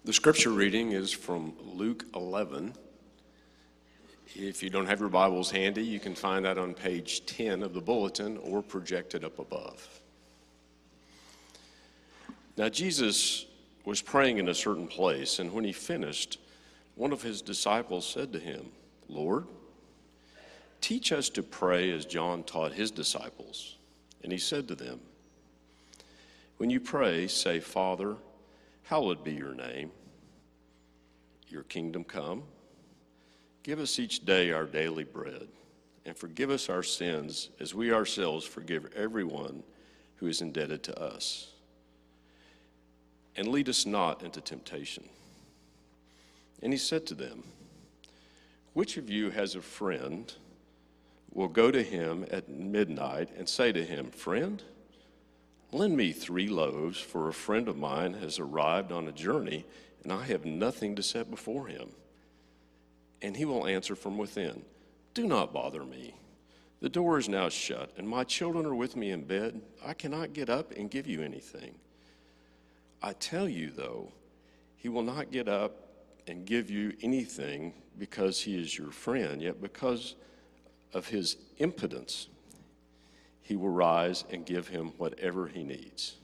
The scripture reading is from Luke 11. If you don't have your Bibles handy, you can find that on page 10 of the bulletin or projected up above. Now, Jesus was praying in a certain place, and when he finished, one of his disciples said to him, "Lord, teach us to pray as John taught his disciples." And he said to them, "When you pray, say, 'Father, hallowed be your name. Your kingdom come. Give us each day our daily bread, and forgive us our sins as we ourselves forgive everyone who is indebted to us. And lead us not into temptation.' And he said to them, 'Which of you has a friend, will go to him at midnight and say to him, "Friend, lend me 3 loaves, for a friend of mine has arrived on a journey, and I have nothing to set before him"? And he will answer from within, "Do not bother me. The door is now shut, and my children are with me in bed. I cannot get up and give you anything." I tell you, though, he will not get up and give you anything because he is your friend, yet because of his impotence, he will rise and give him whatever he needs.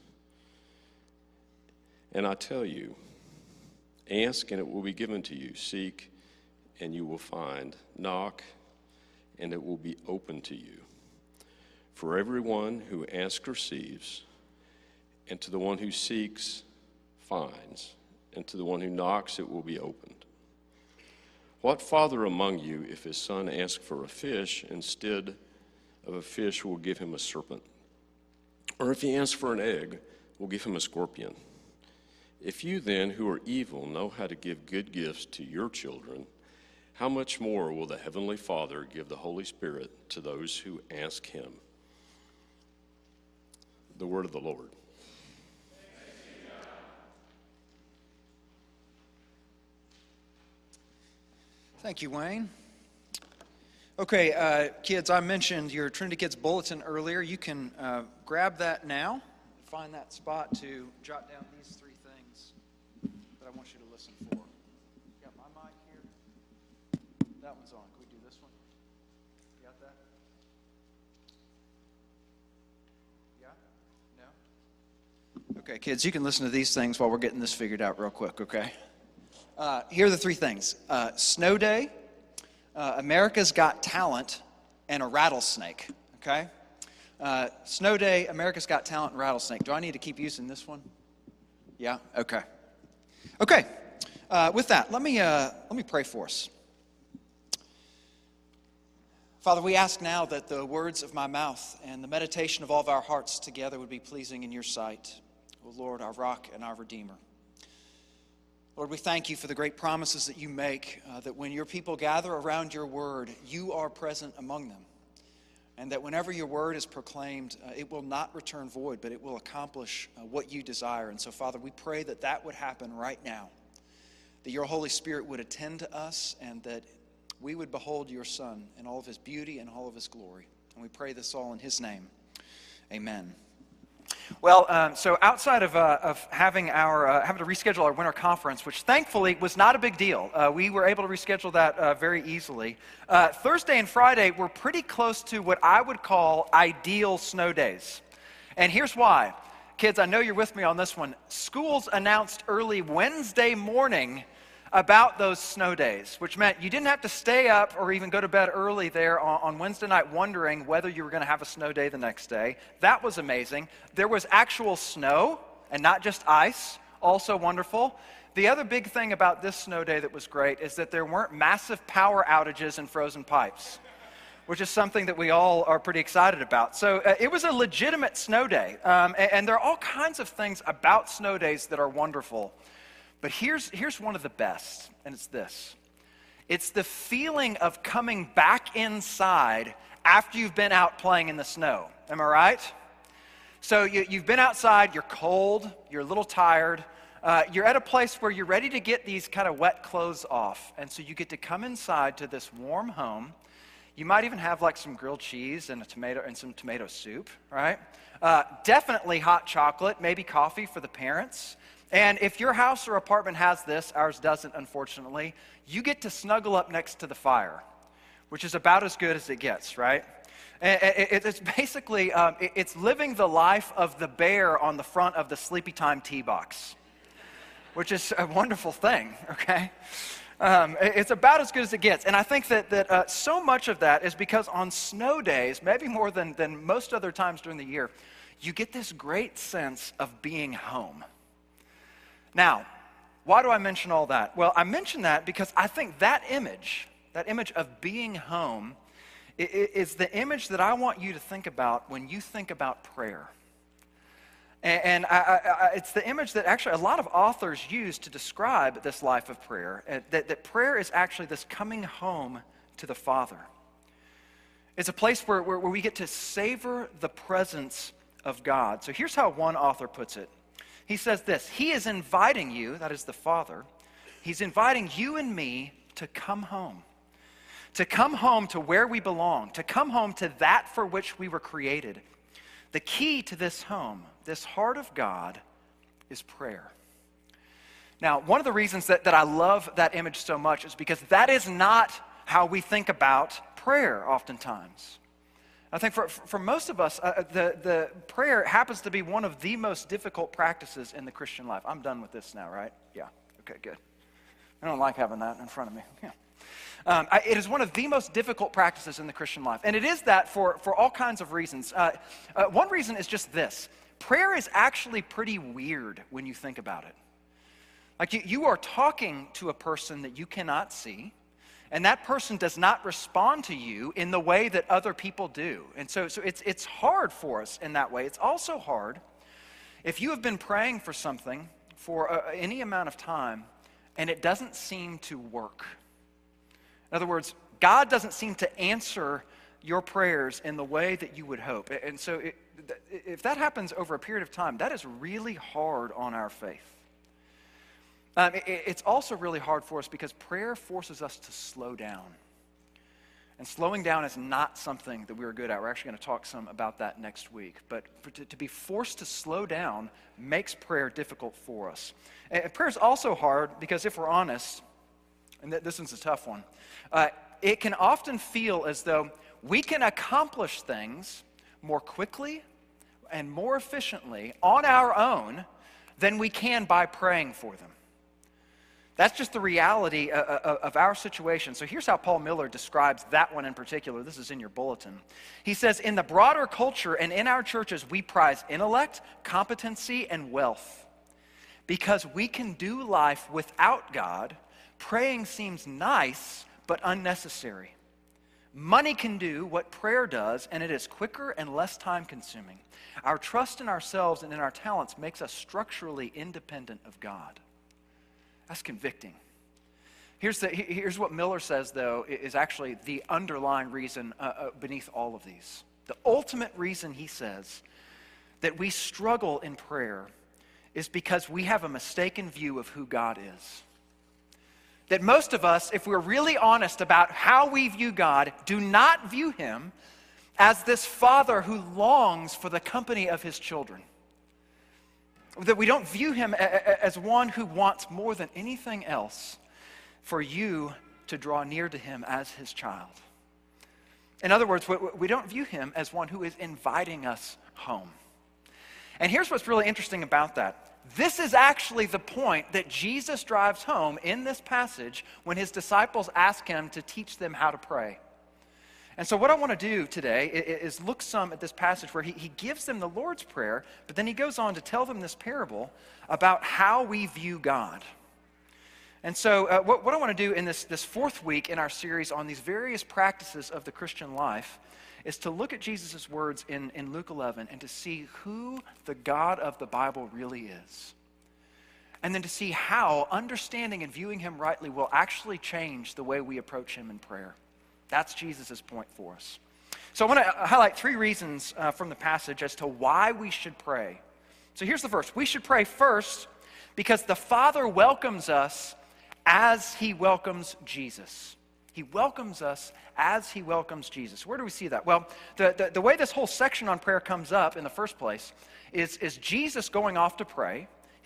And I tell you, ask and it will be given to you. Seek and you will find. Knock and it will be open to you. For everyone who asks receives, and to the one who seeks finds, and to the one who knocks it will be opened. What father among you, if his son asks for a fish, instead of a fish will give him a serpent? Or if he asks for an egg, will give him a scorpion? If you then, who are evil, know how to give good gifts to your children, how much more will the Heavenly Father give the Holy Spirit to those who ask him?" The word of the Lord. Thank you, Wayne. Okay, kids, I mentioned your Trinity Kids Bulletin earlier. You can grab that now. Find that spot to jot down these 3 things that I want you to listen for. Got my mic here. That one's on. Can we do this one? You got that? Yeah? No? Okay, kids, you can listen to these things while we're getting this figured out real quick, okay? Here are the 3 things. Snow Day, America's Got Talent, and a rattlesnake, okay? Snow Day, America's Got Talent, and rattlesnake. Do I need to keep using this one? Yeah? Okay. Okay, with that, let me pray for us. Father, we ask now that the words of my mouth and the meditation of all of our hearts together would be pleasing in your sight, O Lord, our rock and our Redeemer. Lord, we thank you for the great promises that you make, that when your people gather around your word, you are present among them. And that whenever your word is proclaimed, it will not return void, but it will accomplish what you desire. And so, Father, we pray that that would happen right now, that your Holy Spirit would attend to us, and that we would behold your Son in all of his beauty and all of his glory. And we pray this all in his name. Amen. Well, so outside of having to reschedule our winter conference, which thankfully was not a big deal, we were able to reschedule that very easily. Thursday and Friday were pretty close to what I would call ideal snow days. And here's why. Kids, I know you're with me on this one. Schools announced early Wednesday morning about those snow days, which meant you didn't have to stay up or even go to bed early there on Wednesday night wondering whether you were going to have a snow day the next day. That was amazing. There was actual snow and not just ice, also wonderful. The other big thing about this snow day that was great is that there weren't massive power outages and frozen pipes, which is something that we all are pretty excited about. So it was a legitimate snow day, and there are all kinds of things about snow days that are wonderful. But here's one of the best, and it's this. It's the feeling of coming back inside after you've been out playing in the snow. Am I right? So you've been outside, you're cold, you're a little tired, you're at a place where you're ready to get these kind of wet clothes off. And so you get to come inside to this warm home. You might even have like some grilled cheese and some tomato soup, right? Definitely hot chocolate, maybe coffee for the parents. And if your house or apartment has this, ours doesn't, unfortunately, you get to snuggle up next to the fire, which is about as good as it gets, right? It's basically, it's living the life of the bear on the front of the Sleepy Time tea box, which is a wonderful thing, okay? It's about as good as it gets. And I think that so much of that is because on snow days, maybe more than most other times during the year, you get this great sense of being home. Now, why do I mention all that? Well, I mention that because I think that image of being home, is the image that I want you to think about when you think about prayer. And it's the image that actually a lot of authors use to describe this life of prayer, that prayer is actually this coming home to the Father. It's a place where we get to savor the presence of God. So here's how one author puts it. He says this: He is inviting you, that is the Father, He's inviting you and me to come home. To come home to where we belong, to come home to that for which we were created. The key to this home, this heart of God, is prayer. Now, one of the reasons that I love that image so much is because that is not how we think about prayer oftentimes. I think for most of us, the prayer happens to be one of the most difficult practices in the Christian life. I'm done with this now, right? Yeah, okay, good. I don't like having that in front of me. Yeah. It is one of the most difficult practices in the Christian life. And it is that for all kinds of reasons. One reason is just this. Prayer is actually pretty weird when you think about it. Like you are talking to a person that you cannot see, and that person does not respond to you in the way that other people do. And so it's hard for us in that way. It's also hard if you have been praying for something for any amount of time and it doesn't seem to work. In other words, God doesn't seem to answer your prayers in the way that you would hope. And so if that happens over a period of time, that is really hard on our faith. It's also really hard for us because prayer forces us to slow down. And slowing down is not something that we're good at. We're actually going to talk some about that next week. But to be forced to slow down makes prayer difficult for us. And prayer is also hard because if we're honest, and this one's a tough one, it can often feel as though we can accomplish things more quickly and more efficiently on our own than we can by praying for them. That's just the reality of our situation. So here's how Paul Miller describes that one in particular. This is in your bulletin. He says, in the broader culture and in our churches, we prize intellect, competency, and wealth. Because we can do life without God, praying seems nice, but unnecessary. Money can do what prayer does, and it is quicker and less time-consuming. Our trust in ourselves and in our talents makes us structurally independent of God. That's convicting. Here's what Miller says, though, is actually the underlying reason beneath all of these. The ultimate reason, he says, that we struggle in prayer is because we have a mistaken view of who God is. That most of us, if we're really honest about how we view God, do not view him as this father who longs for the company of his children. That we don't view him as one who wants more than anything else for you to draw near to him as his child. In other words, we don't view him as one who is inviting us home. And here's what's really interesting about that. This is actually the point that Jesus drives home in this passage when his disciples ask him to teach them how to pray. And so what I want to do today is look some at this passage where he gives them the Lord's Prayer, but then he goes on to tell them this parable about how we view God. And so what I want to do in this fourth week in our series on these various practices of the Christian life is to look at Jesus' words in Luke 11 and to see who the God of the Bible really is. And then to see how understanding and viewing him rightly will actually change the way we approach him in prayer. That's Jesus' point for us. So I want to highlight three reasons from the passage as to why we should pray. So here's the first. We should pray first because the Father welcomes us as he welcomes Jesus. He welcomes us as he welcomes Jesus. Where do we see that? Well, the way this whole section on prayer comes up in the first place is Jesus going off to pray.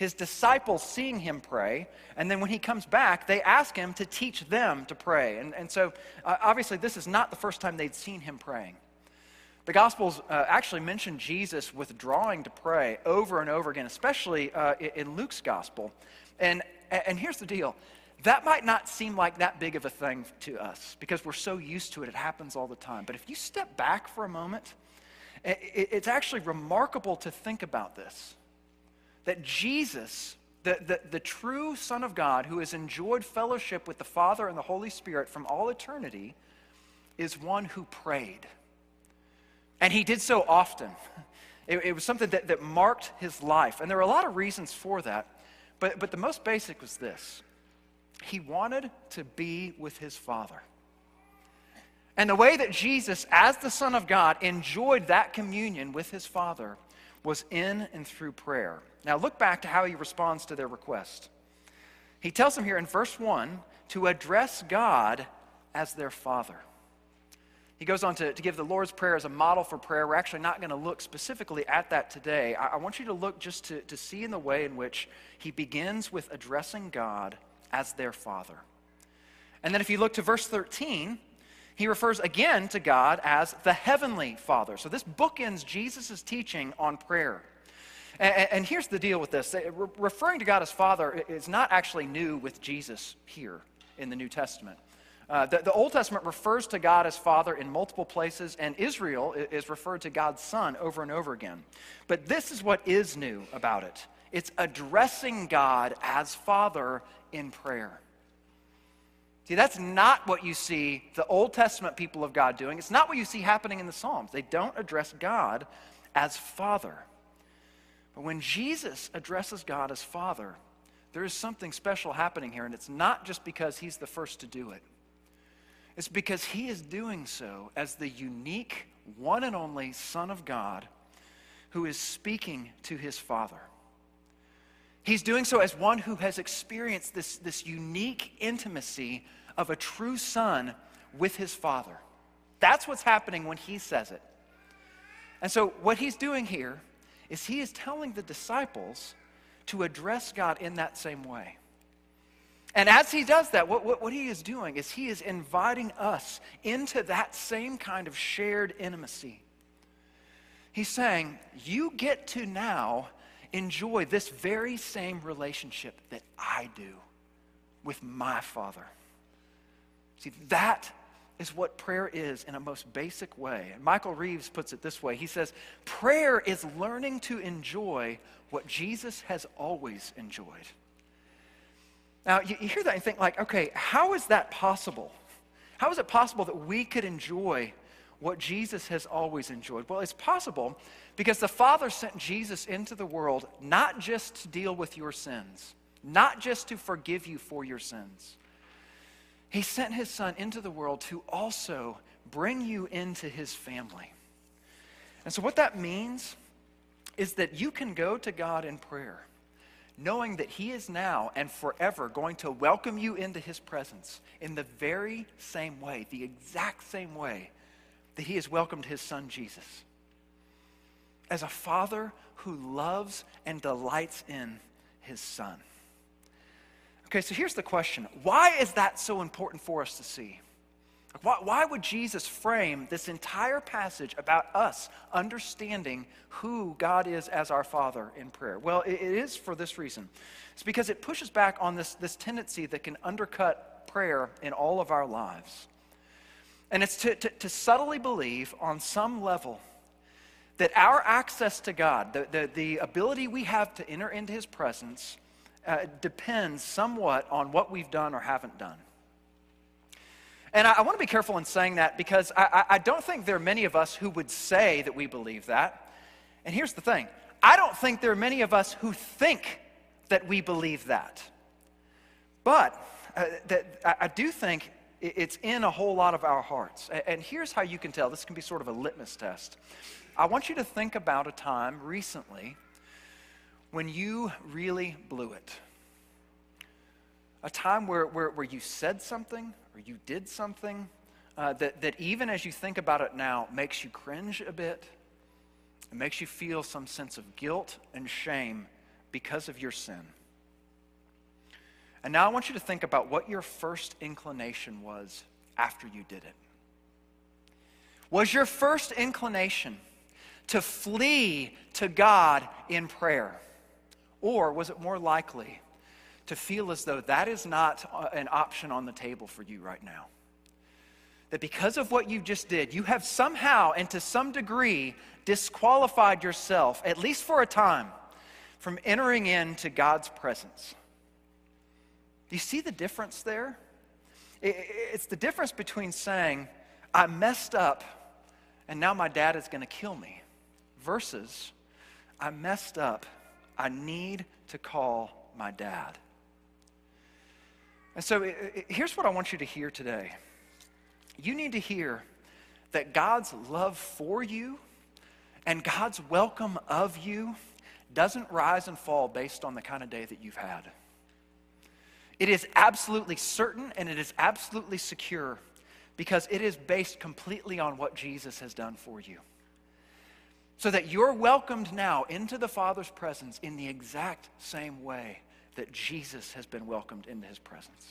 his disciples seeing him pray, and then when he comes back, they ask him to teach them to pray. And so, obviously, this is not the first time they'd seen him praying. The Gospels actually mention Jesus withdrawing to pray over and over again, especially in Luke's Gospel. And here's the deal. That might not seem like that big of a thing to us because we're so used to it. It happens all the time. But if you step back for a moment, it's actually remarkable to think about this. That Jesus, the true Son of God who has enjoyed fellowship with the Father and the Holy Spirit from all eternity, is one who prayed. And he did so often. It was something that marked his life. And there are a lot of reasons for that. But the most basic was this. He wanted to be with his Father. And the way that Jesus, as the Son of God, enjoyed that communion with his Father was in and through prayer. Now look back to how he responds to their request. He tells them here in verse 1 to address God as their Father. He goes on to give the Lord's Prayer as a model for prayer. We're actually not going to look specifically at that today. I want you to look just to see in the way in which he begins with addressing God as their Father. And then if you look to verse 13, he refers again to God as the Heavenly Father. So this bookends Jesus' teaching on prayer. And here's the deal with this. Referring to God as Father is not actually new with Jesus here in the New Testament. The Old Testament refers to God as Father in multiple places, and Israel is referred to God's Son over and over again. But this is what is new about it. It's addressing God as Father in prayer. See, that's not what you see the Old Testament people of God doing. It's not what you see happening in the Psalms. They don't address God as Father. But when Jesus addresses God as Father, there is something special happening here, and it's not just because he's the first to do it. It's because he is doing so as the unique, one and only Son of God who is speaking to his Father. He's doing so as one who has experienced this unique intimacy of a true son with his Father. That's what's happening when he says it. And so what he's doing here is he is telling the disciples to address God in that same way. And as he does that, what he is doing is he is inviting us into that same kind of shared intimacy. He's saying, you get to now enjoy this very same relationship that I do with my Father. See, that is what prayer is in a most basic way. And Michael Reeves puts it this way. He says, prayer is learning to enjoy what Jesus has always enjoyed. Now, you hear that and think like, okay, how is that possible? How is it possible that we could enjoy what Jesus has always enjoyed? Well, it's possible because the Father sent Jesus into the world not just to deal with your sins, not just to forgive you for your sins. He sent his Son into the world to also bring you into his family. And so what that means is that you can go to God in prayer, knowing that he is now and forever going to welcome you into his presence in the very same way, the exact same way that he has welcomed his Son Jesus. As a Father who loves and delights in his Son. Okay, so here's the question. Why is that so important for us to see? Why would Jesus frame this entire passage about us understanding who God is as our Father in prayer? Well, it is for this reason. It's because it pushes back on this tendency that can undercut prayer in all of our lives. And it's to subtly believe on some level that our access to God, the ability we have to enter into his presence, depends somewhat on what we've done or haven't done. And I want to be careful in saying that because I don't think there are many of us who would say that we believe that. And here's the thing. I don't think there are many of us who think that we believe that. But I do think it's in a whole lot of our hearts. And here's how you can tell. This can be sort of a litmus test. I want you to think about a time recently when you really blew it. A time where you said something or you did something that even as you think about it now makes you cringe a bit. It makes you feel some sense of guilt and shame because of your sin. And now I want you to think about what your first inclination was after you did it. Was your first inclination to flee to God in prayer? Or was it more likely to feel as though that is not an option on the table for you right now? That because of what you just did, you have somehow and to some degree disqualified yourself, at least for a time, from entering into God's presence. Do you see the difference there? It's the difference between saying, I messed up and now my dad is going to kill me, versus, I messed up, I need to call my dad. And so here's what I want you to hear today. You need to hear that God's love for you and God's welcome of you doesn't rise and fall based on the kind of day that you've had. It is absolutely certain and it is absolutely secure because it is based completely on what Jesus has done for you. So that you're welcomed now into the Father's presence in the exact same way that Jesus has been welcomed into his presence.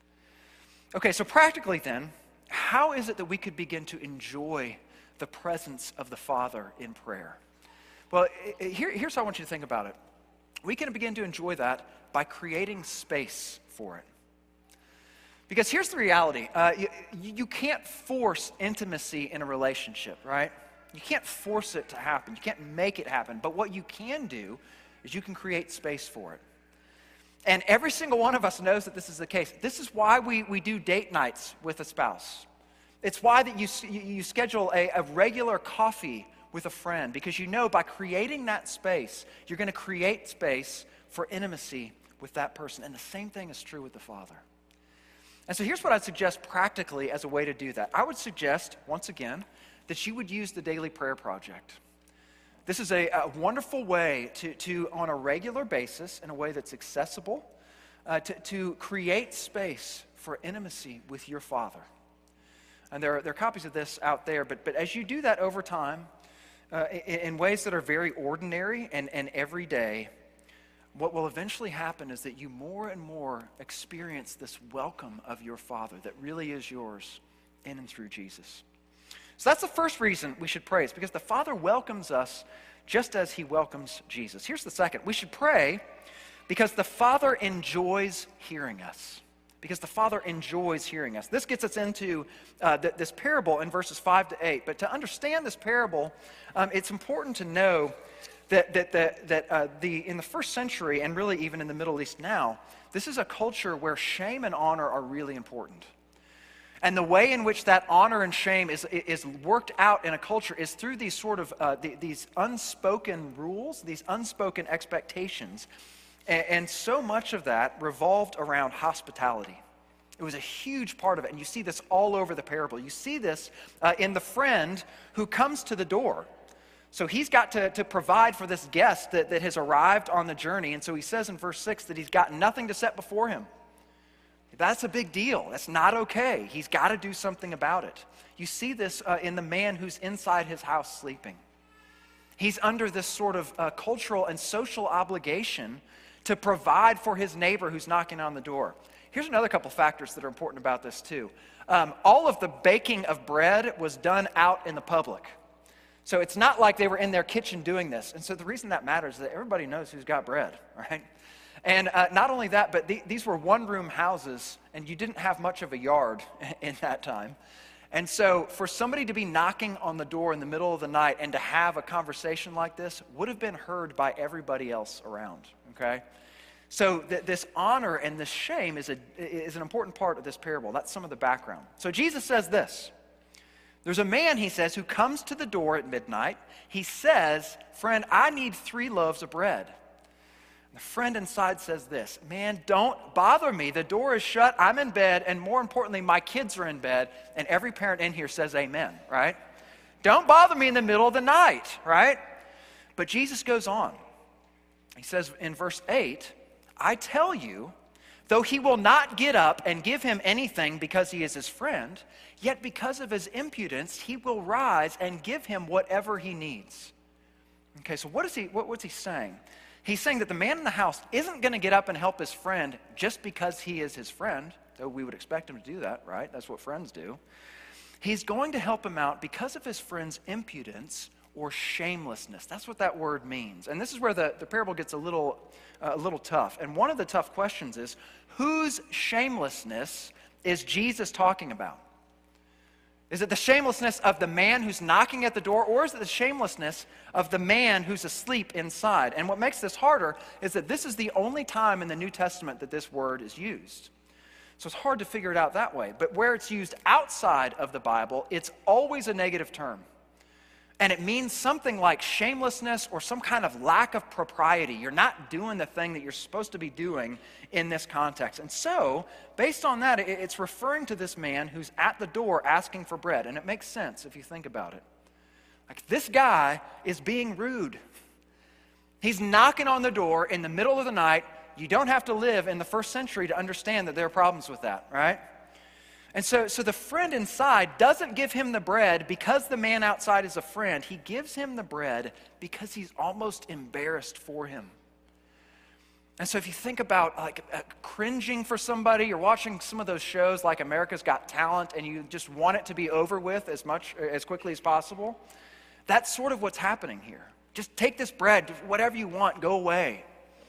Okay, so practically then, how is it that we could begin to enjoy the presence of the Father in prayer? Well, here's how I want you to think about it. We can begin to enjoy that by creating space for it. Because here's the reality. You can't force intimacy in a relationship, right? You can't force it to happen. You can't make it happen. But what you can do is you can create space for it. And every single one of us knows that this is the case. This is why we do date nights with a spouse. It's why that you schedule a regular coffee with a friend, because you know by creating that space, you're going to create space for intimacy with that person. And the same thing is true with the Father. And so here's what I'd suggest practically as a way to do that. I would suggest, once again, that you would use the Daily Prayer Project. This is a wonderful way to, on a regular basis, in a way that's accessible, to create space for intimacy with your Father. And there are copies of this out there, but as you do that over time, in ways that are very ordinary and everyday, what will eventually happen is that you more and more experience this welcome of your Father that really is yours in and through Jesus. So that's the first reason we should pray. It's because the Father welcomes us just as he welcomes Jesus. Here's the second. We should pray because the Father enjoys hearing us. Because the Father enjoys hearing us. This gets us into this parable in verses 5 to 8. But to understand this parable, it's important to know that in the first century, and really even in the Middle East now, this is a culture where shame and honor are really important. And the way in which that honor and shame is worked out in a culture is through these sort of these unspoken rules, these unspoken expectations. And so much of that revolved around hospitality. It was a huge part of it. And you see this all over the parable. You see this in the friend who comes to the door. So he's got to provide for this guest that has arrived on the journey. And so he says in verse 6 that he's got nothing to set before him. That's a big deal. That's not okay. He's got to do something about it. You see this in the man who's inside his house sleeping. He's under this sort of cultural and social obligation to provide for his neighbor who's knocking on the door. Here's another couple factors that are important about this too. All of the baking of bread was done out in the public. So it's not like they were in their kitchen doing this. And so the reason that matters is that everybody knows who's got bread, right? And not only that, but these were one-room houses, and you didn't have much of a yard in that time. And so for somebody to be knocking on the door in the middle of the night and to have a conversation like this would have been heard by everybody else around, okay? So this honor and this shame is an important part of this parable. That's some of the background. So Jesus says this. There's a man, he says, who comes to the door at midnight. He says, friend, I need 3 loaves of bread. And the friend inside says this, man, don't bother me. The door is shut. I'm in bed. And more importantly, my kids are in bed. And every parent in here says amen, right? Don't bother me in the middle of the night, right? But Jesus goes on. He says in verse 8, I tell you, though he will not get up and give him anything because he is his friend, yet because of his impudence, he will rise and give him whatever he needs. Okay, so what's he saying? He's saying that the man in the house isn't going to get up and help his friend just because he is his friend, though we would expect him to do that, right? That's what friends do. He's going to help him out because of his friend's impudence or shamelessness. That's what that word means. And this is where the parable gets a little tough. And one of the tough questions is, whose shamelessness is Jesus talking about? Is it the shamelessness of the man who's knocking at the door, or is it the shamelessness of the man who's asleep inside? And what makes this harder is that this is the only time in the New Testament that this word is used. So it's hard to figure it out that way. But where it's used outside of the Bible, it's always a negative term. And it means something like shamelessness or some kind of lack of propriety. You're not doing the thing that you're supposed to be doing in this context. And so, based on that, it's referring to this man who's at the door asking for bread. And it makes sense if you think about it. Like, this guy is being rude. He's knocking on the door in the middle of the night. You don't have to live in the first century to understand that there are problems with that, right? And so the friend inside doesn't give him the bread because the man outside is a friend. He gives him the bread because he's almost embarrassed for him. And so if you think about cringing for somebody, you're watching some of those shows like America's Got Talent and you just want it to be over with as quickly as possible, that's sort of what's happening here. Just take this bread, whatever you want, go away.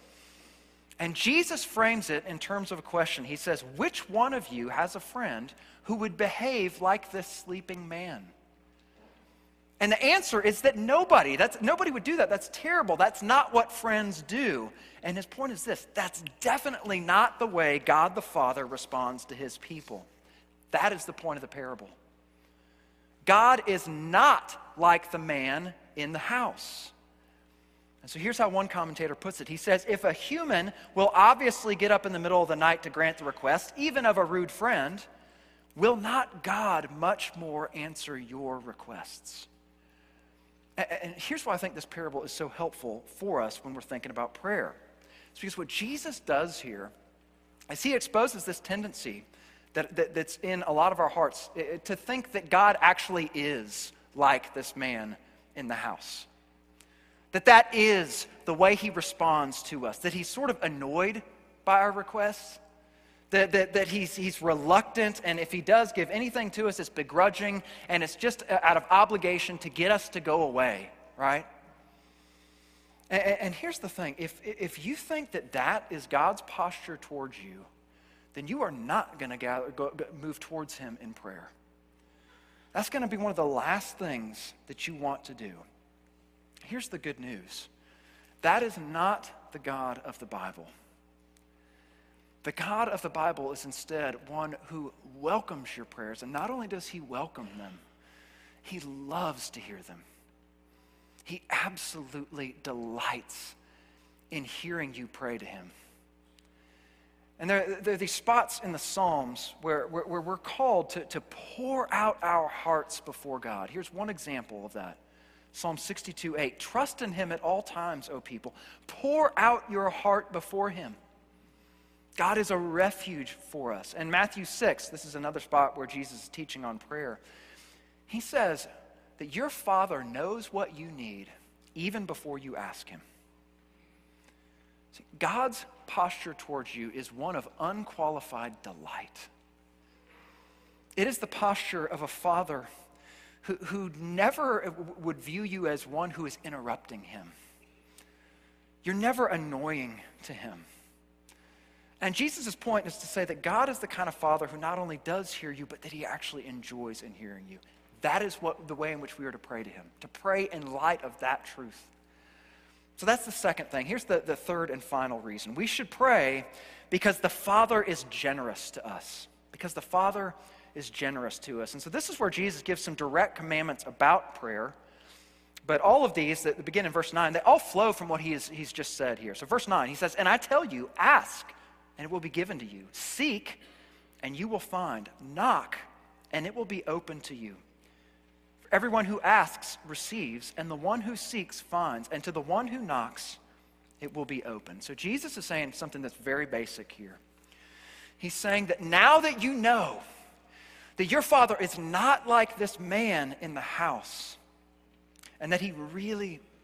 And Jesus frames it in terms of a question. He says, which one of you has a friend who would behave like this sleeping man? And the answer is that nobody. Nobody would do that. That's terrible. That's not what friends do. And his point is this: that's definitely not the way God the Father responds to his people. That is the point of the parable. God is not like the man in the house. And so here's how one commentator puts it. He says, if a human will obviously get up in the middle of the night to grant the request, even of a rude friend, will not God much more answer your requests? And here's why I think this parable is so helpful for us when we're thinking about prayer. It's because what Jesus does here is he exposes this tendency that's in a lot of our hearts to think that God actually is like this man in the house. That is the way he responds to us, that he's sort of annoyed by our requests, that he's reluctant, and if he does give anything to us, it's begrudging, and it's just out of obligation to get us to go away, right? And here's the thing, if you think that is God's posture towards you, then you are not going to move towards him in prayer. That's going to be one of the last things that you want to do. Here's the good news. That is not the God of the Bible. The God of the Bible is instead one who welcomes your prayers. And not only does he welcome them, he loves to hear them. He absolutely delights in hearing you pray to him. And there are these spots in the Psalms where we're called to pour out our hearts before God. Here's one example of that. Psalm 62:8, trust in him at all times, O people. Pour out your heart before him. God is a refuge for us. And Matthew 6, this is another spot where Jesus is teaching on prayer. He says that your Father knows what you need even before you ask him. See, God's posture towards you is one of unqualified delight. It is the posture of a father who never would view you as one who is interrupting him. You're never annoying to him. And Jesus' point is to say that God is the kind of father who not only does hear you, but that he actually enjoys in hearing you. That is the way in which we are to pray to him, to pray in light of that truth. So that's the second thing. Here's the third and final reason. We should pray because the Father is generous to us. Because the Father is generous to us. And so this is where Jesus gives some direct commandments about prayer. But all of these that begin in verse 9, they all flow from what he's just said here. So verse 9, he says, and I tell you, ask, and it will be given to you. Seek, and you will find. Knock, and it will be open to you. For everyone who asks receives, and the one who seeks finds, and to the one who knocks, it will be open. So Jesus is saying something that's very basic here. He's saying that now that you know that your Father is not like this man in the house, and that he really,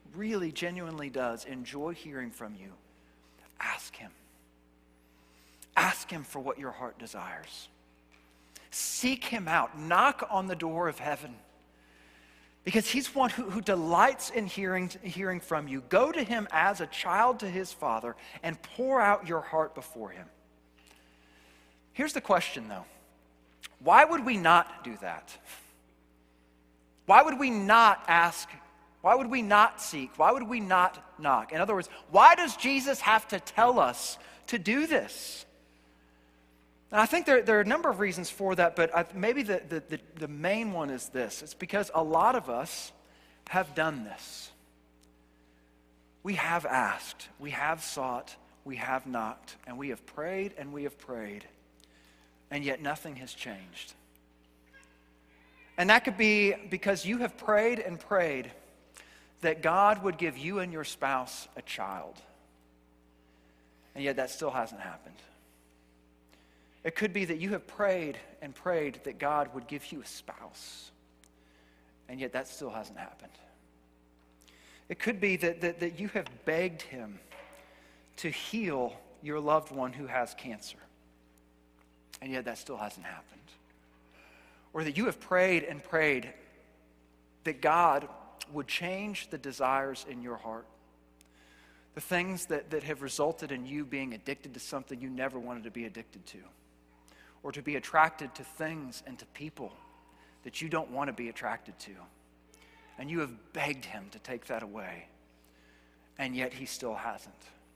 really genuinely does enjoy hearing from you, ask him. Ask him for what your heart desires. Seek him out. Knock on the door of heaven. Because he's one who delights in hearing from you. Go to him as a child to his father and pour out your heart before him. Here's the question, though. Why would we not do that? Why would we not ask? Why would we not seek? Why would we not knock? In other words, why does Jesus have to tell us to do this? And I think there are a number of reasons for that, but maybe the main one is this. It's because a lot of us have done this. We have asked, we have sought, we have knocked, and we have prayed and we have prayed, and yet nothing has changed. And that could be because you have prayed and prayed that God would give you and your spouse a child, and yet that still hasn't happened. It could be that you have prayed and prayed that God would give you a spouse, and yet that still hasn't happened. It could be that you have begged him to heal your loved one who has cancer, and yet that still hasn't happened. Or that you have prayed and prayed that God would change the desires in your heart, the things that have resulted in you being addicted to something you never wanted to be addicted to, or to be attracted to things and to people that you don't want to be attracted to. And you have begged him to take that away, and yet he still hasn't.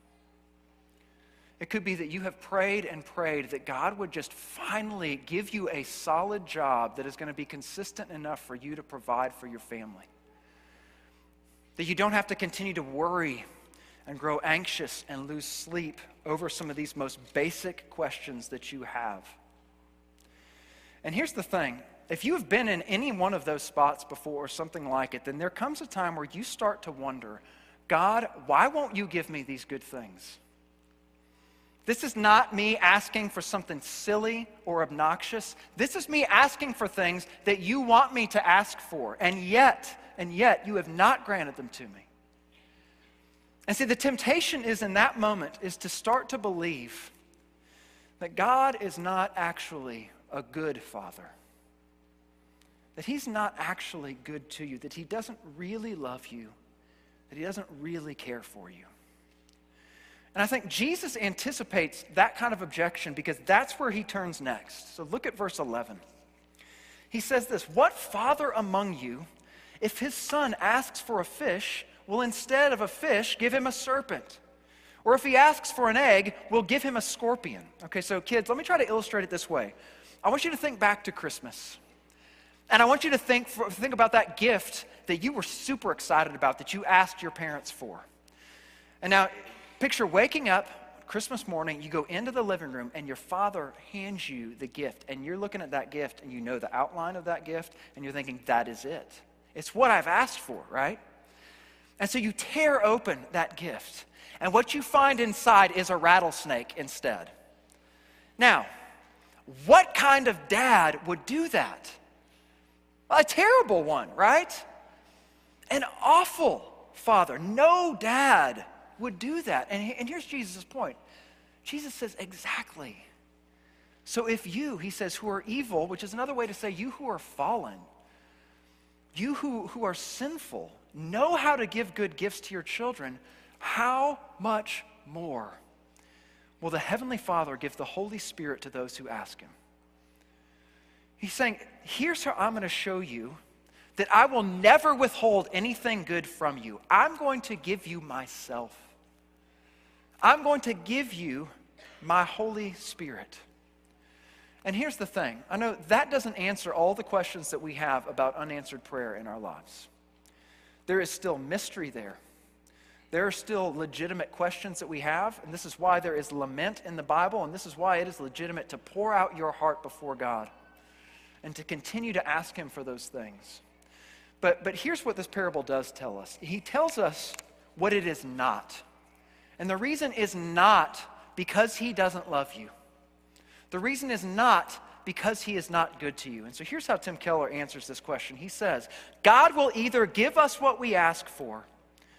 It could be that you have prayed and prayed that God would just finally give you a solid job that is going to be consistent enough for you to provide for your family. That you don't have to continue to worry and grow anxious and lose sleep over some of these most basic questions that you have. And here's the thing. If you have been in any one of those spots before or something like it, then there comes a time where you start to wonder, God, why won't you give me these good things? This is not me asking for something silly or obnoxious. This is me asking for things that you want me to ask for, and yet you have not granted them to me. And see, the temptation is in that moment is to start to believe that God is not actually a good father. That he's not actually good to you, that he doesn't really love you, that he doesn't really care for you. And I think Jesus anticipates that kind of objection because that's where he turns next. So look at verse 11. He says this, "What father among you, if his son asks for a fish, will instead of a fish give him a serpent? Or if he asks for an egg, will give him a scorpion?" Okay, so kids, let me try to illustrate it this way. I want you to think back to Christmas. And I want you to think about that gift that you were super excited about, that you asked your parents for. And now, picture waking up Christmas morning, you go into the living room, and your father hands you the gift. And you're looking at that gift, and you know the outline of that gift, and you're thinking, that is it. It's what I've asked for, right? And so you tear open that gift. And what you find inside is a rattlesnake instead. Now, what kind of dad would do that? A terrible one, right? An awful father. No dad would do that. And here's Jesus' point. Jesus says, exactly. So if you, he says, who are evil, which is another way to say you who are fallen, you who are sinful, know how to give good gifts to your children, how much more will the Heavenly Father give the Holy Spirit to those who ask him? He's saying, here's how I'm going to show you that I will never withhold anything good from you. I'm going to give you myself. I'm going to give you my Holy Spirit. And here's the thing. I know that doesn't answer all the questions that we have about unanswered prayer in our lives. There is still mystery there. There are still legitimate questions that we have, and this is why there is lament in the Bible, and this is why it is legitimate to pour out your heart before God and to continue to ask him for those things. But here's what this parable does tell us. He tells us what it is not. And the reason is not because he doesn't love you. The reason is not because he is not good to you. And so here's how Tim Keller answers this question. He says, God will either give us what we ask for,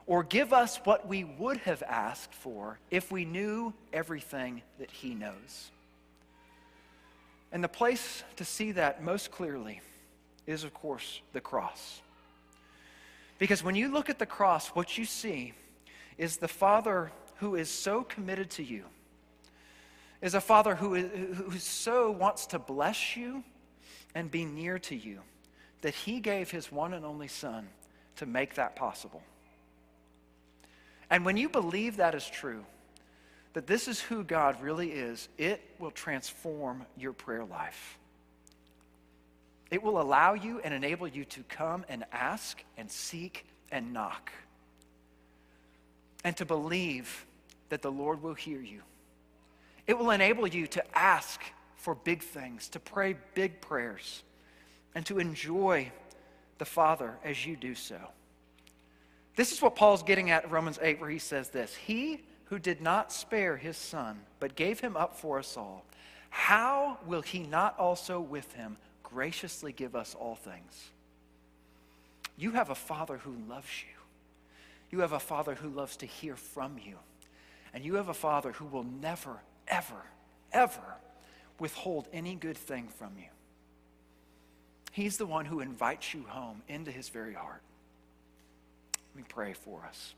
or give us what we would have asked for if we knew everything that he knows. And the place to see that most clearly is, of course, the cross. Because when you look at the cross, what you see is the Father who is so committed to you, is a Father who so wants to bless you and be near to you, that he gave his one and only Son to make that possible. And when you believe that is true, that this is who God really is, it will transform your prayer life. It will allow you and enable you to come and ask and seek and knock, and to believe that the Lord will hear you. It will enable you to ask for big things, to pray big prayers, and to enjoy the Father as you do so. This is what Paul's getting at in Romans 8, where he says this: He who did not spare his Son, but gave him up for us all, how will he not also with him graciously give us all things? You have a Father who loves you. You have a Father who loves to hear from you. And you have a Father who will never, ever, ever withhold any good thing from you. He's the one who invites you home into his very heart. Let me pray for us.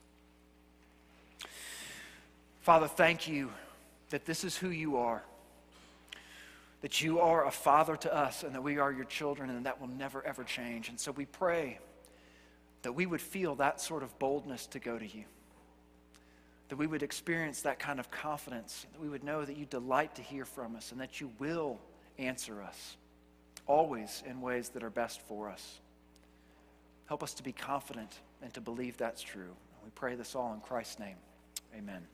Father, thank you that this is who you are, that you are a Father to us and that we are your children, and that will never, ever change. And so we pray that we would feel that sort of boldness to go to you, that we would experience that kind of confidence, that we would know that you delight to hear from us and that you will answer us, always in ways that are best for us. Help us to be confident and to believe that's true. We pray this all in Christ's name. Amen.